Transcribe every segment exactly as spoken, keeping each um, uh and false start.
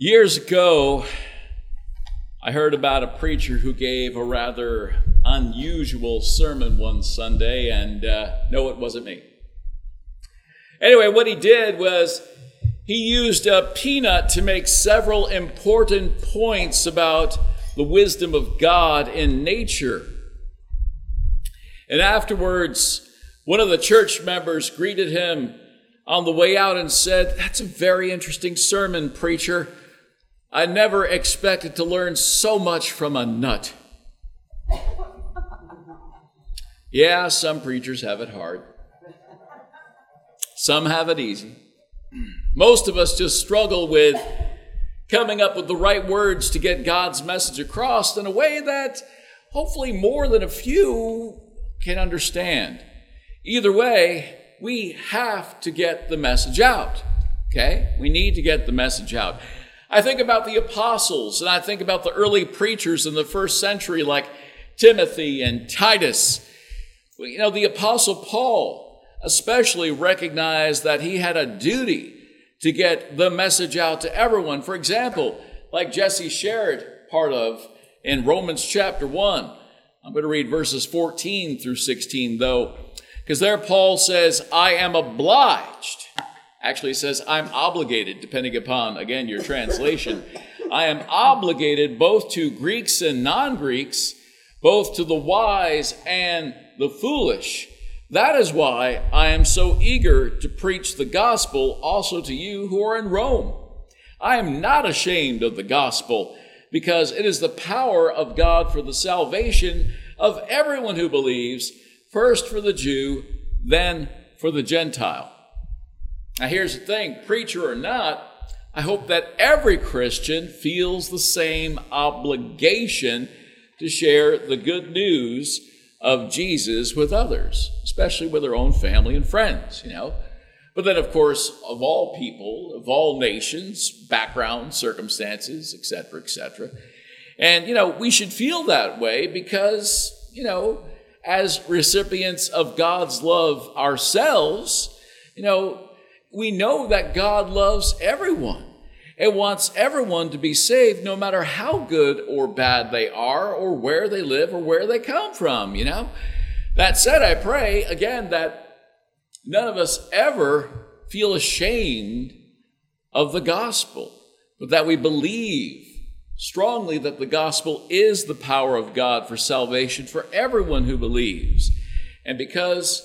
Years ago, I heard about a preacher who gave a rather unusual sermon one Sunday, and uh, no, it wasn't me. Anyway, what he did was he used a peanut to make several important points about the wisdom of God in nature. And afterwards, one of the church members greeted him on the way out and said, "That's a very interesting sermon, preacher. I never expected to learn so much from a nut." Yeah, some preachers have it hard. Some have it easy. Most of us just struggle with coming up with the right words to get God's message across in a way that hopefully more than a few can understand. Either way, we have to get the message out, okay? We need to get the message out. I think about the apostles, and I think about the early preachers in the first century like Timothy and Titus. You know, the apostle Paul especially recognized that he had a duty to get the message out to everyone. For example, like Jesse shared part of in Romans chapter one. I'm going to read verses fourteen through sixteen, though, because there Paul says, "I am obliged." Actually, it says, "I'm obligated," depending upon, again, your translation. "I am obligated both to Greeks and non-Greeks, both to the wise and the foolish. That is why I am so eager to preach the gospel also to you who are in Rome. I am not ashamed of the gospel, because it is the power of God for the salvation of everyone who believes, first for the Jew, then for the Gentile." Now here's the thing, preacher or not, I hope that every Christian feels the same obligation to share the good news of Jesus with others, especially with their own family and friends, you know. But then, of course, of all people, of all nations, backgrounds, circumstances, et cetera, et cetera. And, you know, we should feel that way because, you know, as recipients of God's love ourselves, you know, we know that God loves everyone and wants everyone to be saved, no matter how good or bad they are or where they live or where they come from, you know. That said, I pray, again, that none of us ever feel ashamed of the gospel, but that we believe strongly that the gospel is the power of God for salvation for everyone who believes. And because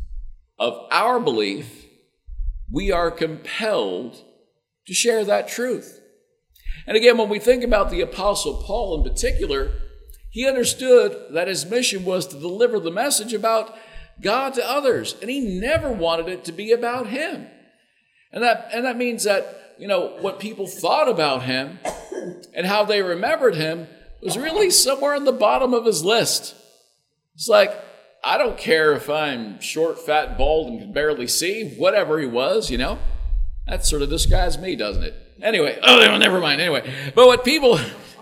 of our belief, we are compelled to share that truth. And again, when we think about the Apostle Paul in particular, he understood that his mission was to deliver the message about God to others, and he never wanted it to be about him. And that, and that means that, you know, what people thought about him and how they remembered him was really somewhere on the bottom of his list. It's like, I don't care if I'm short, fat, bald, and can barely see, whatever he was, you know. That sort of describes me, doesn't it? Anyway, oh, never mind, anyway. But what people,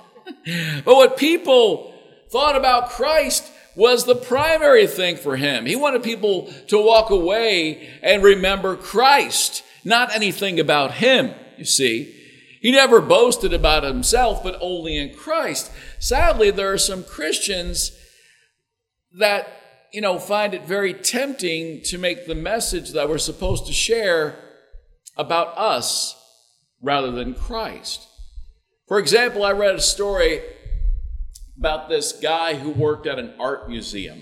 but what people thought about Christ was the primary thing for him. He wanted people to walk away and remember Christ, not anything about him, you see. He never boasted about himself, but only in Christ. Sadly, there are some Christians that, you know, find it very tempting to make the message that we're supposed to share about us rather than Christ. For example, I read a story about this guy who worked at an art museum.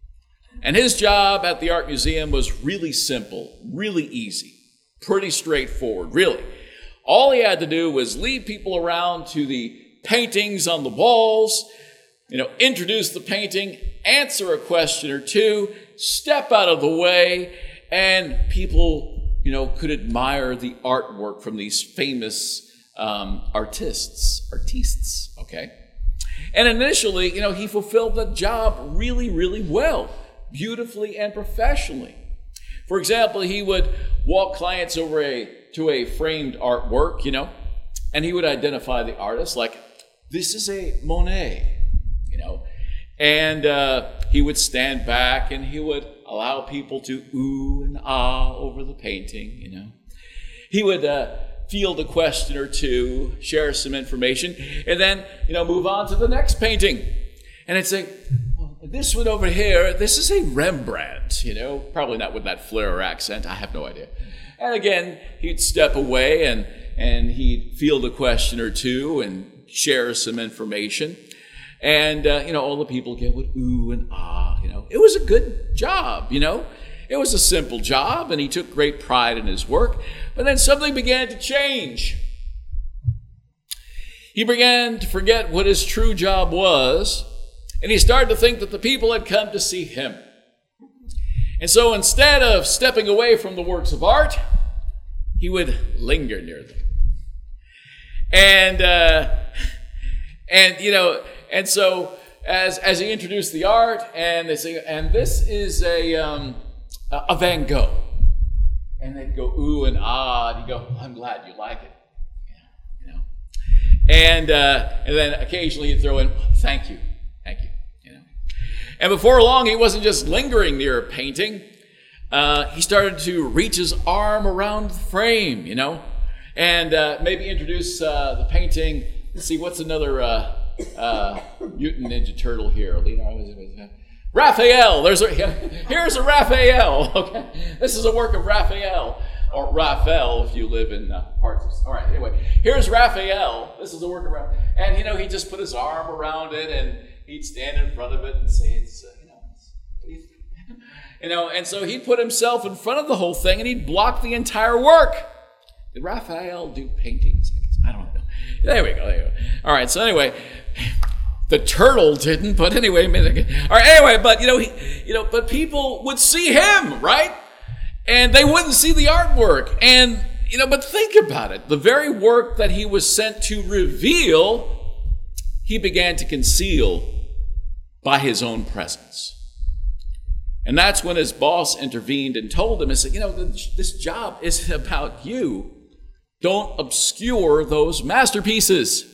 And his job at the art museum was really simple, really easy, pretty straightforward, really. All he had to do was lead people around to the paintings on the walls, you know, introduce the painting, answer a question or two, step out of the way, and people, you know, could admire the artwork from these famous um, artists, artistes, okay? And initially, you know, he fulfilled the job really, really well, beautifully and professionally. For example, he would walk clients over a, to a framed artwork, you know, and he would identify the artist like, "This is a Monet," you know, and uh, he would stand back and he would allow people to ooh and ah over the painting, you know. He would uh, field a question or two, share some information, and then, you know, move on to the next painting. And I'd say, well, this one over here, this is a Rembrandt, you know, probably not with that flair accent, I have no idea. And again, he'd step away and, and he'd field a question or two and share some information. And, uh, you know, all the people again would ooh and ah, you know. It was a good job, you know. It was a simple job, and he took great pride in his work. But then something began to change. He began to forget what his true job was, and he started to think that the people had come to see him. And so instead of stepping away from the works of art, he would linger near them. And, uh, and you know, and so as as he introduced the art, and they say, and this is a um, a Van Gogh, and they'd go ooh and ah, and you go, I'm glad you like it, yeah, you know, and uh, and then occasionally you'd throw in, thank you, thank you, you know, and before long he wasn't just lingering near a painting, uh, he started to reach his arm around the frame, you know, and uh, maybe introduce uh, the painting. Let's see, what's another uh, uh, Mutant Ninja Turtle here? Leonardo, Raphael. There's a, here's a Raphael. Okay, this is a work of Raphael, or Raphael if you live in uh, parts of. All right. Anyway, here's Raphael. This is a work of Raphael, and you know he just put his arm around it, and he'd stand in front of it and say, "It's uh, you know, it's, what do you think?" You know, and so he put himself in front of the whole thing, and he'd block the entire work. Did Raphael do paintings? I don't know. There we go. There we go. All right. So anyway, the turtle didn't. But anyway, all right. Anyway, but you know, he, you know, but people would see him, right? And they wouldn't see the artwork. And you know, but think about it. The very work that he was sent to reveal, he began to conceal by his own presence. And that's when his boss intervened and told him and said, you know, this job isn't about you. Don't obscure those masterpieces.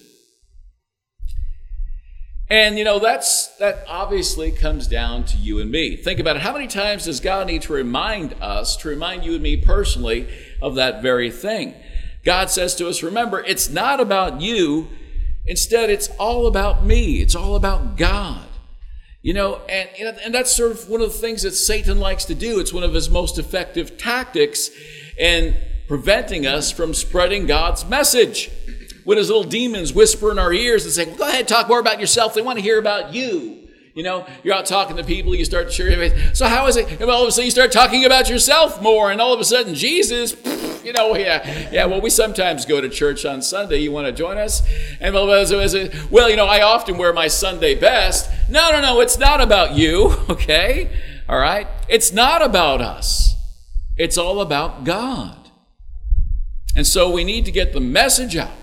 And, you know, that's that obviously comes down to you and me. Think about it. How many times does God need to remind us, to remind you and me personally of that very thing? God says to us, remember, it's not about you. Instead, it's all about me. It's all about God. You know, and, you know, and that's sort of one of the things that Satan likes to do. It's one of his most effective tactics in preventing us from spreading God's message. When his little demons whisper in our ears and say, well, go ahead, talk more about yourself. They want to hear about you. You know, you're out talking to people, you start to share. So how is it? And all of a sudden you start talking about yourself more, and all of a sudden Jesus, you know, yeah, yeah. Well, we sometimes go to church on Sunday. You want to join us? And well, you know, I often wear my Sunday best. No, no, no. It's not about you. Okay, all right. It's not about us. It's all about God. And so we need to get the message out.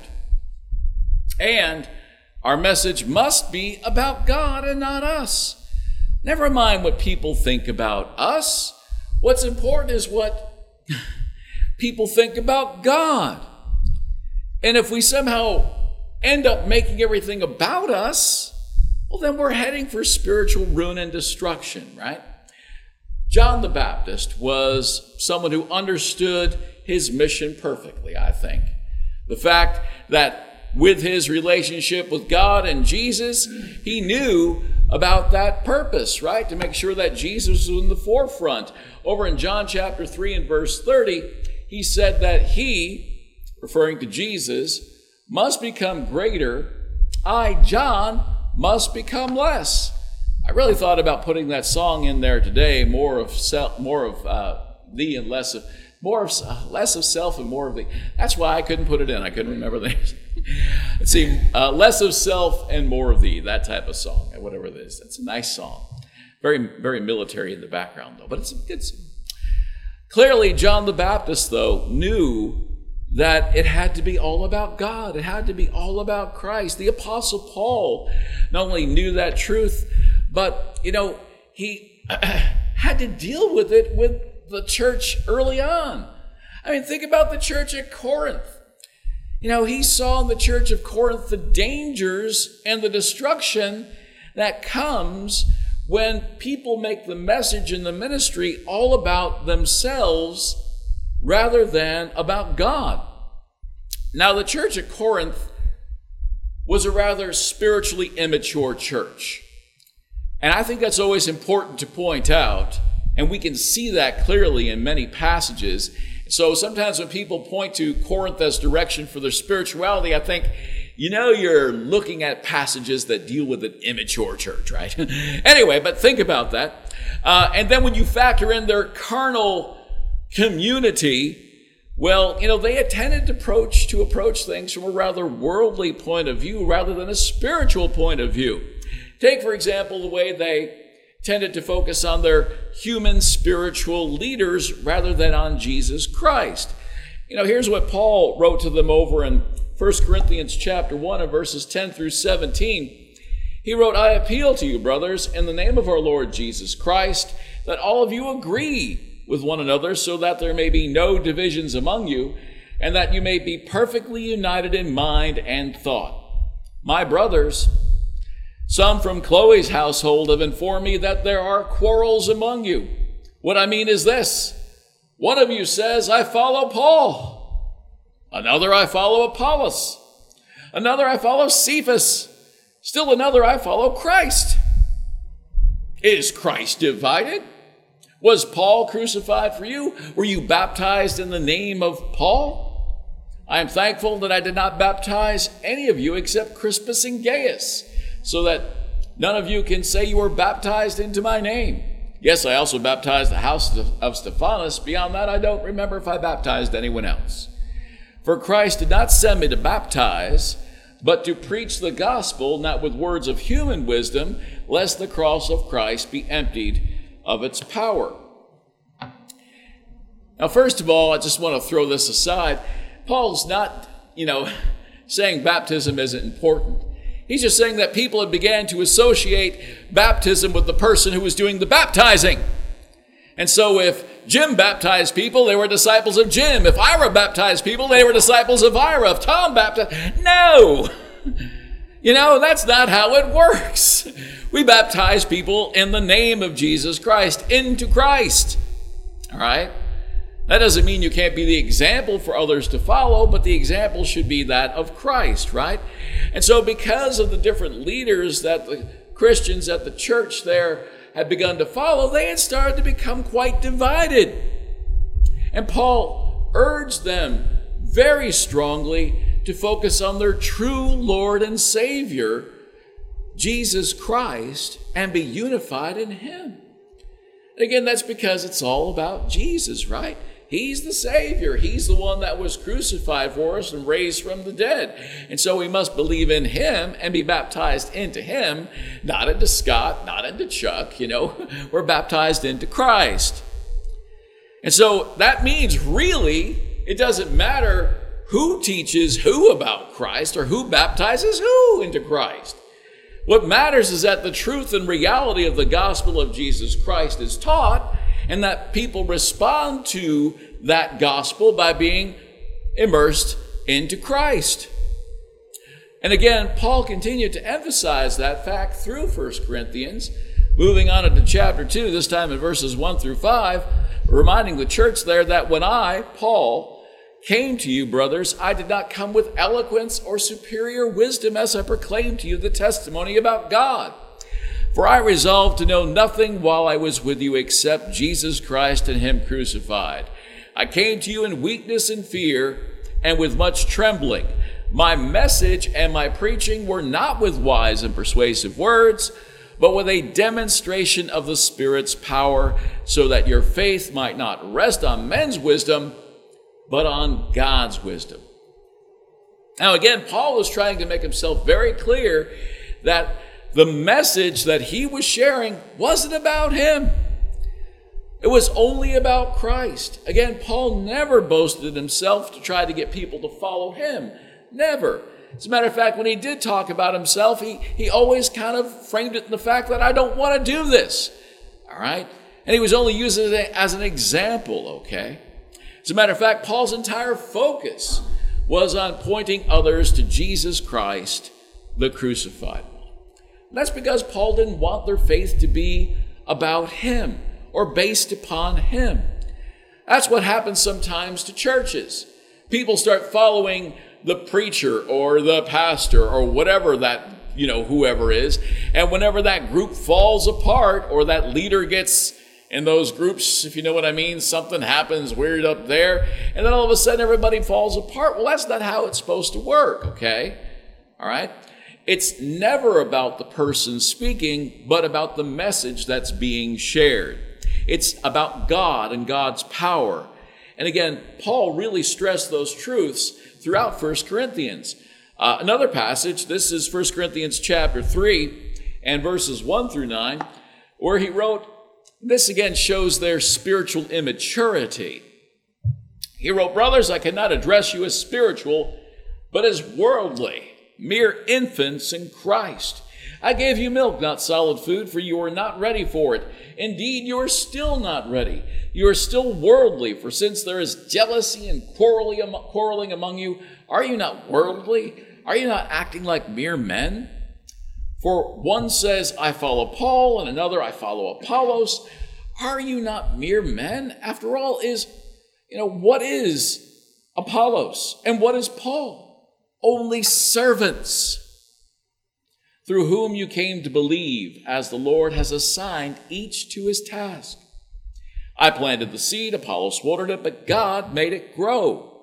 And our message must be about God and not us. Never mind what people think about us. What's important is what people think about God. And if we somehow end up making everything about us, well, then we're heading for spiritual ruin and destruction, right? John the Baptist was someone who understood his mission perfectly, I think. The fact that with his relationship with God and Jesus, he knew about that purpose, right? To make sure that Jesus was in the forefront. Over in John chapter three and verse thirty, he said that he, referring to Jesus, must become greater. I, John, must become less. I really thought about putting that song in there today, more of self, more of uh, thee and less of More of uh, less of self and more of the. That's why I couldn't put it in. I couldn't remember the name. Let's see, uh, less of self and more of thee. That type of song, whatever it is. That's a nice song. Very, very military in the background, though. But it's a good song. Clearly, John the Baptist, though, knew that it had to be all about God. It had to be all about Christ. The Apostle Paul not only knew that truth, but you know he had to deal with it with the church early on. I mean, think about the church at Corinth. You know, he saw in the church of Corinth the dangers and the destruction that comes when people make the message and the ministry all about themselves rather than about God. Now, the church at Corinth was a rather spiritually immature church. And I think that's always important to point out, and we can see that clearly in many passages. So sometimes when people point to Corinth as direction for their spirituality, I think, you know, you're looking at passages that deal with an immature church, right? Anyway, but think about that. Uh, and then when you factor in their carnal community, well, you know, they tended to approach, to approach things from a rather worldly point of view rather than a spiritual point of view. Take, for example, the way they tended to focus on their human spiritual leaders rather than on Jesus Christ. You know, here's what Paul wrote to them over in First Corinthians chapter one and verses ten through seventeen. He wrote, "I appeal to you, brothers, in the name of our Lord Jesus Christ, that all of you agree with one another so that there may be no divisions among you, and that you may be perfectly united in mind and thought. My brothers, some from Chloe's household have informed me that there are quarrels among you. What I mean is this: one of you says, 'I follow Paul.' Another, 'I follow Apollos.' Another, 'I follow Cephas.' Still another, 'I follow Christ.' Is Christ divided? Was Paul crucified for you? Were you baptized in the name of Paul? I am thankful that I did not baptize any of you except Crispus and Gaius, so that none of you can say you were baptized into my name. Yes, I also baptized the house of Stephanas. Beyond that, I don't remember if I baptized anyone else. For Christ did not send me to baptize, but to preach the gospel, not with words of human wisdom, lest the cross of Christ be emptied of its power." Now, first of all, I just want to throw this aside. Paul's not, you know, saying baptism isn't important. He's just saying that people had began to associate baptism with the person who was doing the baptizing. And so if Jim baptized people, they were disciples of Jim. If Ira baptized people, they were disciples of Ira. If Tom baptized, no! You know, that's not how it works. We baptize people in the name of Jesus Christ, into Christ. All right? That doesn't mean you can't be the example for others to follow, but the example should be that of Christ, right? And so because of the different leaders that the Christians at the church there had begun to follow, they had started to become quite divided. And Paul urged them very strongly to focus on their true Lord and Savior, Jesus Christ, and be unified in Him. And again, that's because it's all about Jesus, right? He's the Savior. He's the one that was crucified for us and raised from the dead. And so we must believe in Him and be baptized into Him, not into Scott, not into Chuck, you know. We're baptized into Christ. And so that means really it doesn't matter who teaches who about Christ or who baptizes who into Christ. What matters is that the truth and reality of the gospel of Jesus Christ is taught, and that people respond to that gospel by being immersed into Christ. And again, Paul continued to emphasize that fact through First Corinthians, moving on into chapter two, this time in verses one through five, reminding the church there that when I, Paul, came to you, brothers, I did not come with eloquence or superior wisdom as I proclaimed to you the testimony about God. For I resolved to know nothing while I was with you except Jesus Christ and Him crucified. I came to you in weakness and fear and with much trembling. My message and my preaching were not with wise and persuasive words, but with a demonstration of the Spirit's power, so that your faith might not rest on men's wisdom, but on God's wisdom. Now again, Paul was trying to make himself very clear that the message that he was sharing wasn't about him. It was only about Christ. Again, Paul never boasted himself to try to get people to follow him. Never. As a matter of fact, when he did talk about himself, he, he always kind of framed it in the fact that I don't want to do this. All right? And he was only using it as an example, okay? As a matter of fact, Paul's entire focus was on pointing others to Jesus Christ, the crucified one. That's because Paul didn't want their faith to be about him or based upon him. That's what happens sometimes to churches. People start following the preacher or the pastor or whatever that, you know, whoever is. And whenever that group falls apart or that leader gets in those groups, if you know what I mean, something happens weird up there, and then all of a sudden everybody falls apart. Well, that's not how it's supposed to work, okay? All right? It's never about the person speaking, but about the message that's being shared. It's about God and God's power. And again, Paul really stressed those truths throughout First Corinthians. Uh, another passage, this is First Corinthians chapter three and verses one through nine, where he wrote, this again shows their spiritual immaturity. He wrote, brothers, I cannot address you as spiritual, but as worldly, mere infants in Christ. I gave you milk, not solid food, for you are not ready for it. Indeed, you are still not ready. You are still worldly, for since there is jealousy and quarreling among you, are you not worldly? Are you not acting like mere men? For one says, I follow Paul, and another, I follow Apollos. Are you not mere men? After all, is, you know, what is Apollos and what is Paul? Only servants, through whom you came to believe, as the Lord has assigned each to his task. I planted the seed, Apollos watered it, but God made it grow.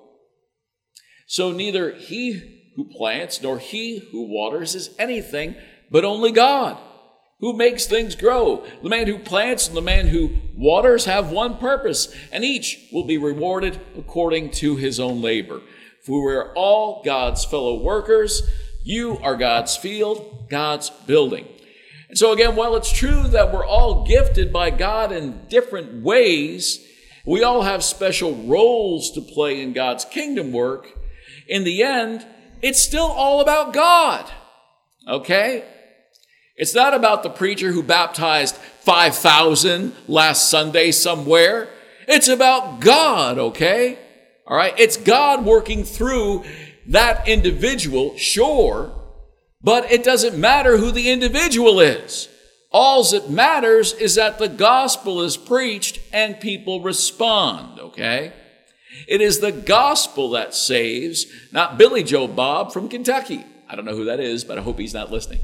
So neither he who plants nor he who waters is anything, but only God, who makes things grow. The man who plants and the man who waters have one purpose, and each will be rewarded according to his own labor. For we are all God's fellow workers. You are God's field, God's building. And so again, while it's true that we're all gifted by God in different ways, we all have special roles to play in God's kingdom work. In the end, it's still all about God, okay? It's not about the preacher who baptized five thousand last Sunday somewhere. It's about God, okay? All right? It's God working through that individual, sure, but it doesn't matter who the individual is. All that matters is that the gospel is preached and people respond, okay? It is the gospel that saves, not Billy Joe Bob from Kentucky. I don't know who that is, but I hope he's not listening.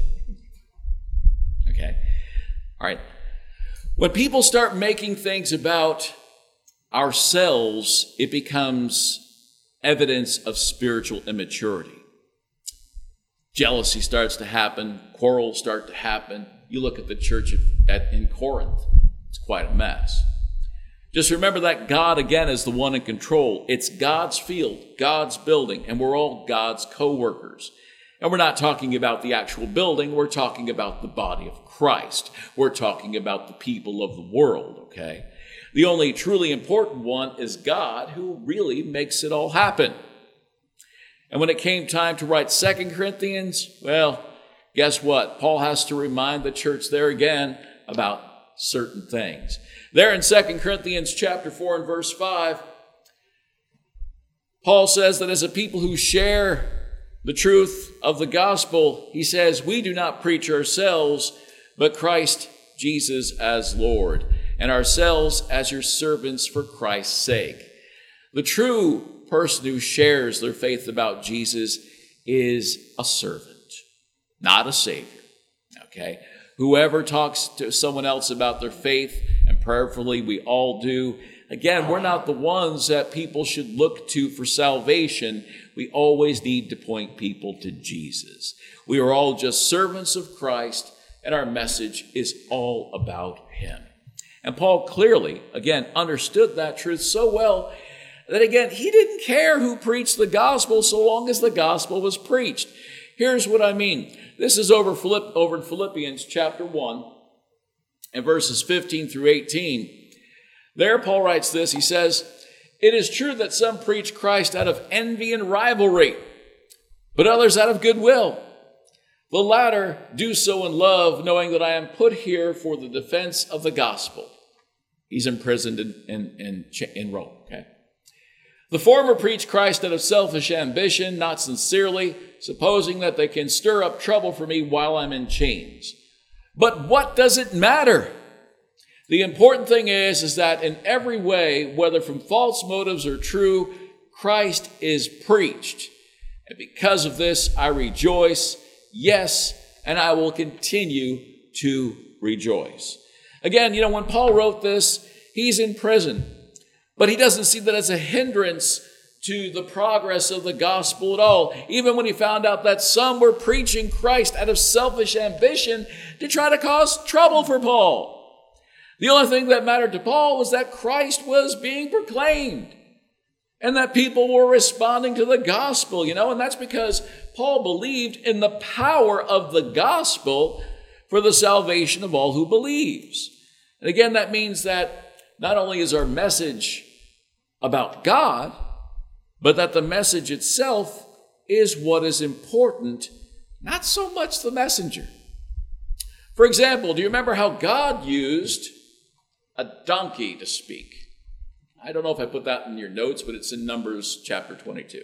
Okay? All right. When people start making things about ourselves, it becomes evidence of spiritual immaturity. Jealousy starts to happen. Quarrels start to happen. You look at the church at, in Corinth. It's quite a mess. Just remember that God, again, is the one in control. It's God's field, God's building, and we're all God's co-workers. And we're not talking about the actual building. We're talking about the body of Christ. We're talking about the people of the world, okay? The only truly important one is God, who really makes it all happen. And when it came time to write Second Corinthians, well, guess what? Paul has to remind the church there again about certain things. There in Second Corinthians chapter four and verse five, Paul says that as a people who share the truth of the gospel, he says, we do not preach ourselves, but Christ Jesus as Lord, and ourselves as your servants for Christ's sake. The true person who shares their faith about Jesus is a servant, not a savior, okay? Whoever talks to someone else about their faith, and prayerfully we all do, again, we're not the ones that people should look to for salvation. We always need to point people to Jesus. We are all just servants of Christ, and our message is all about him. And Paul clearly, again, understood that truth so well that, again, he didn't care who preached the gospel so long as the gospel was preached. Here's what I mean. This is over, Philipp, over in Philippians chapter one and verses fifteen through eighteen. There Paul writes this. He says, it is true that some preach Christ out of envy and rivalry, but others out of goodwill. The latter do so in love, knowing that I am put here for the defense of the gospel. He's imprisoned in, in, in, in Rome, okay? The former preach Christ out of selfish ambition, not sincerely, supposing that they can stir up trouble for me while I'm in chains. But what does it matter? The important thing is, is that in every way, whether from false motives or true, Christ is preached. And because of this, I rejoice, yes, and I will continue to rejoice. Again, you know, when Paul wrote this, he's in prison, but he doesn't see that as a hindrance to the progress of the gospel at all. Even when he found out that some were preaching Christ out of selfish ambition to try to cause trouble for Paul. The only thing that mattered to Paul was that Christ was being proclaimed and that people were responding to the gospel, you know, and that's because Paul believed in the power of the gospel for the salvation of all who believes. And again, that means that not only is our message about God, but that the message itself is what is important, not so much the messenger. For example, do you remember how God used a donkey to speak? I don't know if I put that in your notes, but it's in Numbers chapter twenty-two.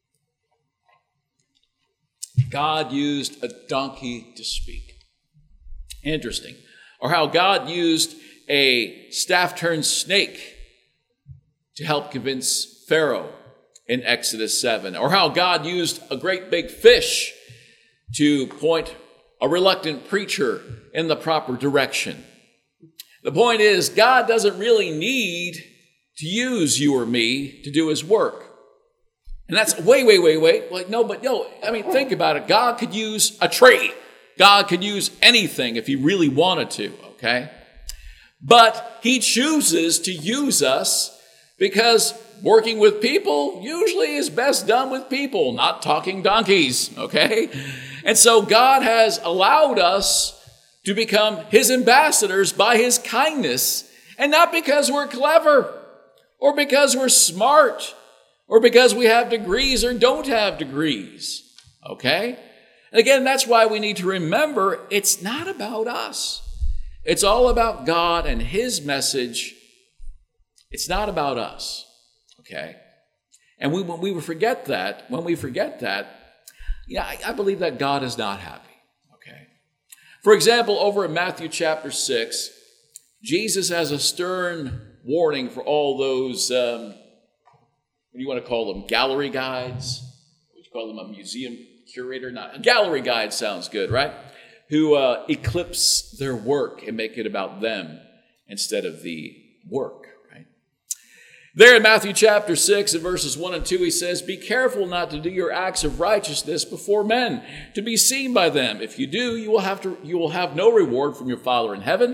God used a donkey to speak. Interesting. Or how God used a staff-turned snake to help convince Pharaoh in Exodus seven. Or how God used a great big fish to point a reluctant preacher in the proper direction. The point is, God doesn't really need to use you or me to do his work. And that's, wait, wait, wait, wait. Like, no, but no, I mean, think about it. God could use a tree. God could use anything if he really wanted to, okay? But he chooses to use us because working with people usually is best done with people, not talking donkeys, okay? And so God has allowed us to become his ambassadors by his kindness, and not because we're clever or because we're smart or because we have degrees or don't have degrees, okay? And again, that's why we need to remember it's not about us. It's all about God and his message. It's not about us, okay? And we, when we forget that, when we forget that, yeah, I, I believe that God is not happy, okay? For example, over in Matthew chapter six, Jesus has a stern warning for all those, um, what do you want to call them, gallery guides? Would you call them a museum curator? Not a gallery guide sounds good, right? Who uh, eclipse their work and make it about them instead of the work, right? There in Matthew chapter six, in verses one and two, he says, "Be careful not to do your acts of righteousness before men, to be seen by them. If you do, you will have to, you will have no reward from your Father in heaven.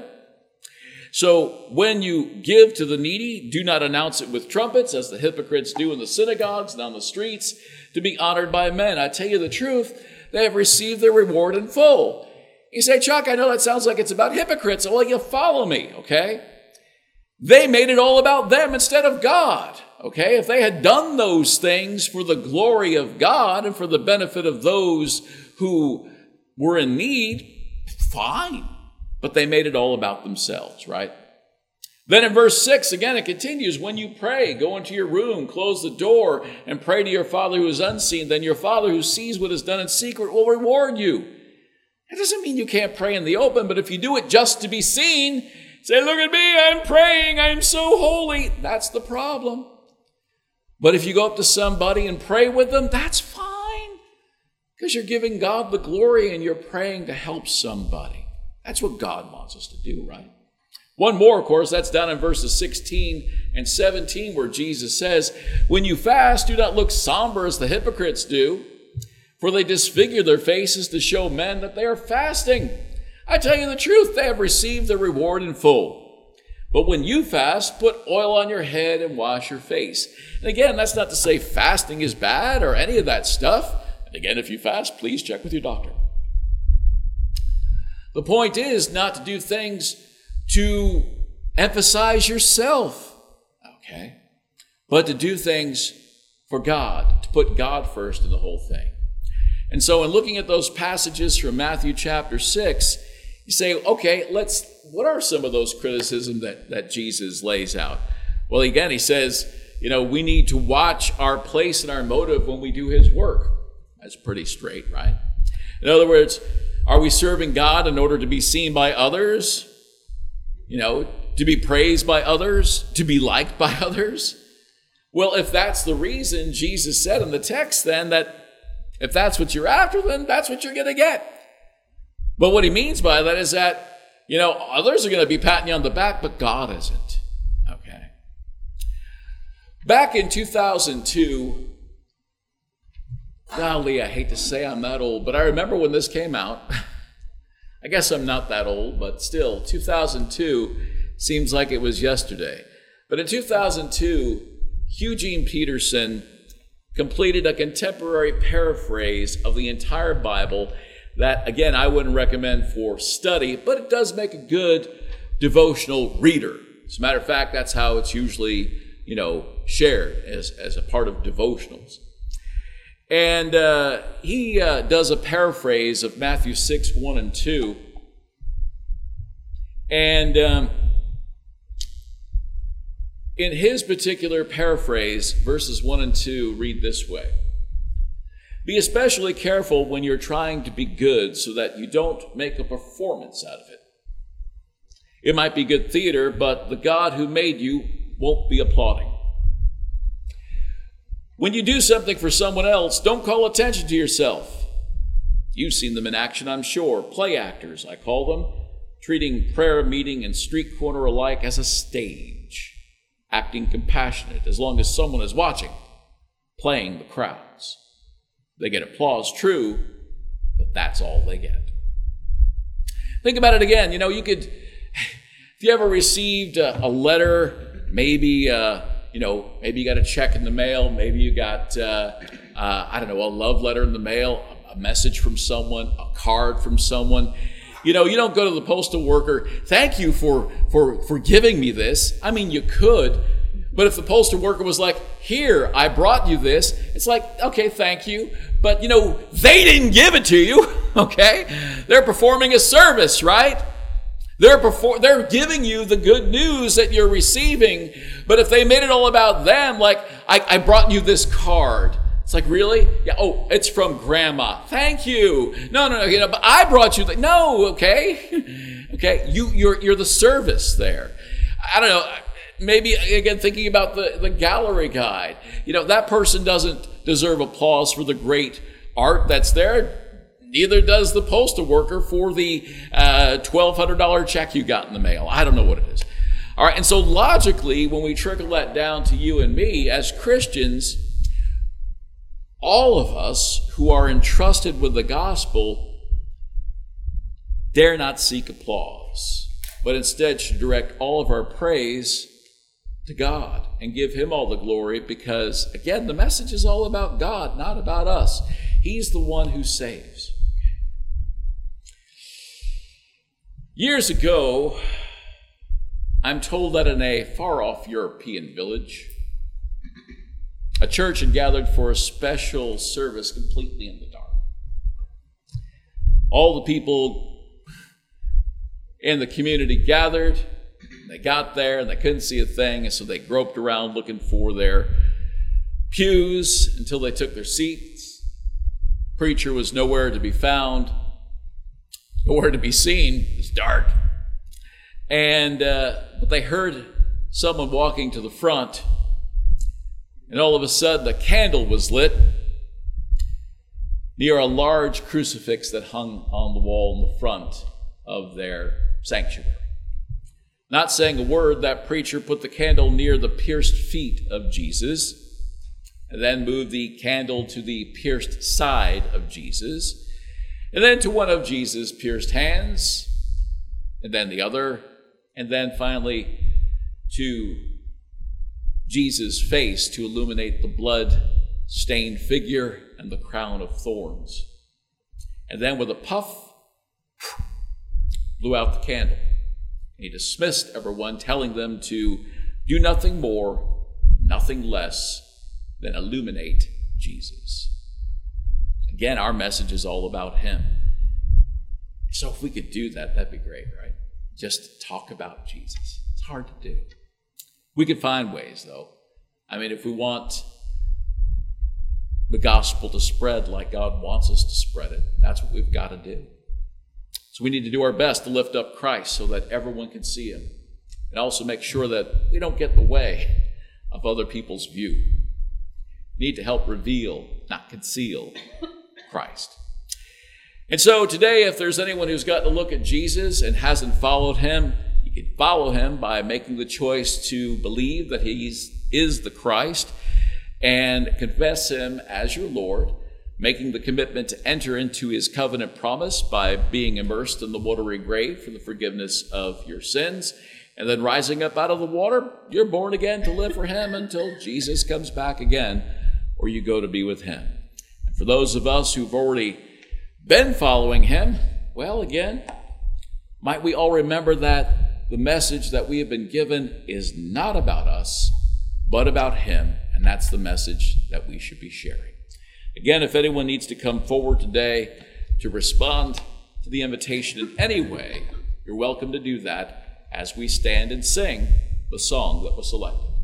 So when you give to the needy, do not announce it with trumpets, as the hypocrites do in the synagogues and on the streets, to be honored by men. I tell you the truth, they have received their reward in full." You say, "Chuck, I know that sounds like it's about hypocrites." Well, you follow me, okay? They made it all about them instead of God, okay? If they had done those things for the glory of God and for the benefit of those who were in need, fine. But they made it all about themselves, right? Then in verse six, again, it continues, "When you pray, go into your room, close the door, and pray to your Father who is unseen. Then your Father who sees what is done in secret will reward you." That doesn't mean you can't pray in the open, but if you do it just to be seen, say, "Look at me, I'm praying, I'm so holy," that's the problem. But if you go up to somebody and pray with them, that's fine, because you're giving God the glory and you're praying to help somebody. That's what God wants us to do, right? One more, of course, that's down in verses sixteen and seventeen, where Jesus says, "When you fast, do not look somber as the hypocrites do, for they disfigure their faces to show men that they are fasting. I tell you the truth, they have received their reward in full. But when you fast, put oil on your head and wash your face." And again, that's not to say fasting is bad or any of that stuff. And again, if you fast, please check with your doctor. The point is not to do things to emphasize yourself, okay? But to do things for God, to put God first in the whole thing. And so in looking at those passages from Matthew chapter six, you say, okay, let's, what are some of those criticisms that, that Jesus lays out? Well, again, he says, you know, we need to watch our place and our motive when we do his work. That's pretty straight, right? In other words, are we serving God in order to be seen by others? You know, to be praised by others? To be liked by others? Well, if that's the reason, Jesus said in the text then that If that's what you're after, then that's what you're going to get. But what he means by that is that, you know, others are going to be patting you on the back, but God isn't. Okay. Back in two thousand two, golly, I hate to say I'm that old, but I remember when this came out. I guess I'm not that old, but still, two thousand two seems like it was yesterday. But in two thousand two, Eugene Peterson completed a contemporary paraphrase of the entire Bible that, again, I wouldn't recommend for study, but it does make a good devotional reader. As a matter of fact, that's how it's usually, you know, shared as, as a part of devotionals. And uh, he uh, does a paraphrase of Matthew six, one and two. And um, in his particular paraphrase, verses one and two read this way. Be especially careful when you're trying to be good so that you don't make a performance out of it. It might be good theater, but the God who made you won't be applauding. When you do something for someone else, don't call attention to yourself. You've seen them in action, I'm sure. Play actors, I call them, treating prayer meeting and street corner alike as a stage, acting compassionate as long as someone is watching, playing the crowds. They get applause, true, but that's all they get. Think about it again. You know, you could, if you ever received a, a letter, maybe, uh, you know, maybe you got a check in the mail, maybe you got, uh, uh, I don't know, a love letter in the mail, a message from someone, a card from someone. You know, you don't go to the postal worker, thank you for, for, for giving me this. I mean, you could, but if the postal worker was like, here, I brought you this, it's like, okay, thank you. But, you know, they didn't give it to you, okay? They're performing a service, right? They're perfor- they're giving you the good news that you're receiving. But if they made it all about them, like, I, I brought you this card. It's like, really? Yeah. Oh, it's from Grandma. Thank you. No, no, no. You know, but I brought you the, no, okay. Okay. You, you're, you're the service there. I don't know. Maybe, again, thinking about the, the gallery guide. You know, that person doesn't deserve applause for the great art that's there. Neither does the postal worker for the uh, twelve hundred dollars check you got in the mail. I don't know what it is. All right, and so logically, when we trickle that down to you and me as Christians, all of us who are entrusted with the gospel dare not seek applause, but instead should direct all of our praise to God and give him all the glory because, again, the message is all about God, not about us. He's the one who saves. Years ago, I'm told that in a far-off European village, a church had gathered for a special service completely in the dark. All the people in the community gathered. They got there and they couldn't see a thing, and so they groped around looking for their pews until they took their seats. Preacher was nowhere to be found, nowhere to be seen. It was dark. And uh, but they heard someone walking to the front, and all of a sudden a candle was lit near a large crucifix that hung on the wall in the front of their sanctuary. Not saying a word, that preacher put the candle near the pierced feet of Jesus, and then moved the candle to the pierced side of Jesus, and then to one of Jesus' pierced hands, and then the other, and then finally to Jesus' face to illuminate the blood-stained figure and the crown of thorns. And then with a puff, blew out the candle. He dismissed everyone, telling them to do nothing more, nothing less than illuminate Jesus. Again, our message is all about him. So if we could do that, that'd be great, right? Just talk about Jesus. It's hard to do. We could find ways, though. I mean, if we want the gospel to spread like God wants us to spread it, that's what we've got to do. So we need to do our best to lift up Christ so that everyone can see him. And also make sure that we don't get in the way of other people's view. We need to help reveal, not conceal, Christ. And so today, if there's anyone who's gotten a look at Jesus and hasn't followed him, you can follow him by making the choice to believe that he is the Christ and confess him as your Lord, making the commitment to enter into his covenant promise by being immersed in the watery grave for the forgiveness of your sins, and then rising up out of the water. You're born again to live for him until Jesus comes back again, or you go to be with him. And for those of us who've already been following him, well, again, might we all remember that the message that we have been given is not about us, but about him, and that's the message that we should be sharing. Again, if anyone needs to come forward today to respond to the invitation in any way, you're welcome to do that as we stand and sing the song that was selected.